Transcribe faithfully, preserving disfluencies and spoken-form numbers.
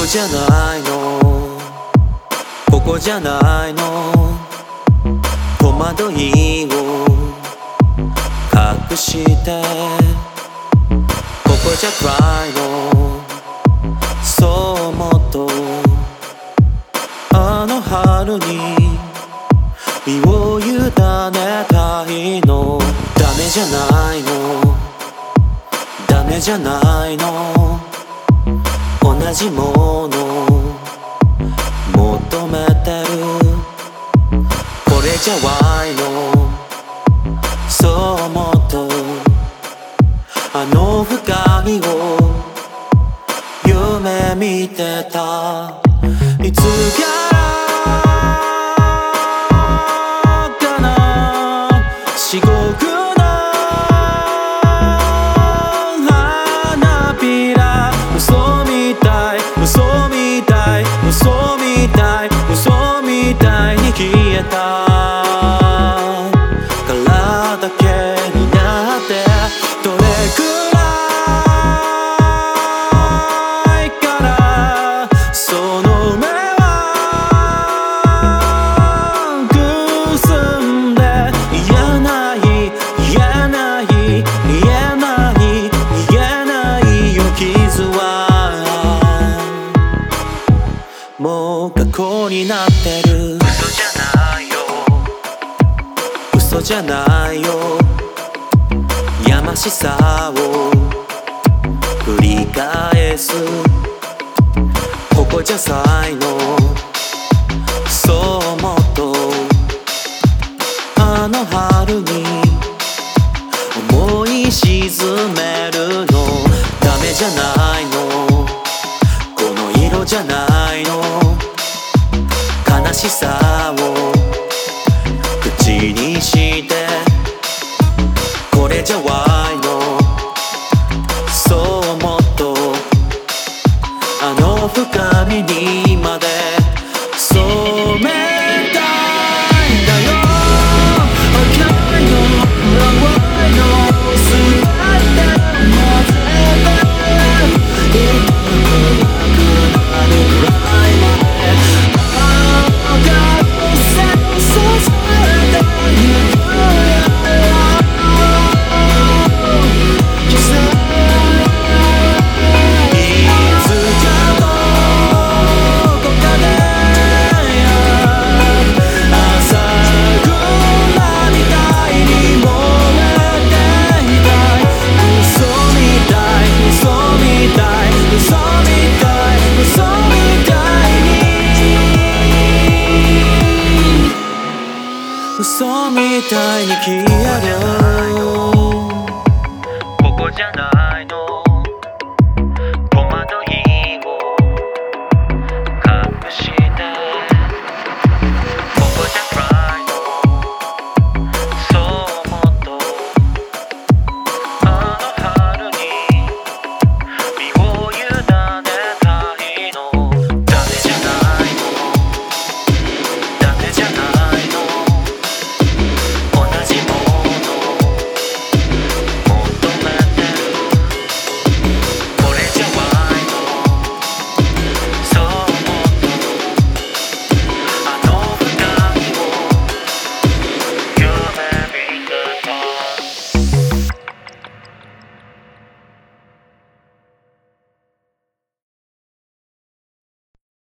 こじゃないの、ここじゃないの、戸惑いを隠してここじゃ暗いの、そう思うとあの春に身を委ねたいの。ダメじゃないの、ダメじゃないの、同じもの求めてる。これじゃワイの、そう思うとあの深いを夢見てた。いつからかな、至極の花びら、嘘みたい嘘みたい嘘みたい嘘みたいに消えたからだけになって、どれくらいからその目はくすんで、言えない言えない言えない言えないよ、傷はもう過去になってる。 嘘じゃないよ、 嘘じゃないよ、やましさを繰り返す。ここじゃ才能、そう思うとあの春に思い沈めるの。ダメじゃないの、この色じゃないの、悲しさを口にしてこれじゃワイの、そう思うとあの深みにまで染めたいんだよ。赤いの淡いの全て混ぜていなくなるくらいまで赤い線させてゆく。嘘みたいに消える。 ここじゃない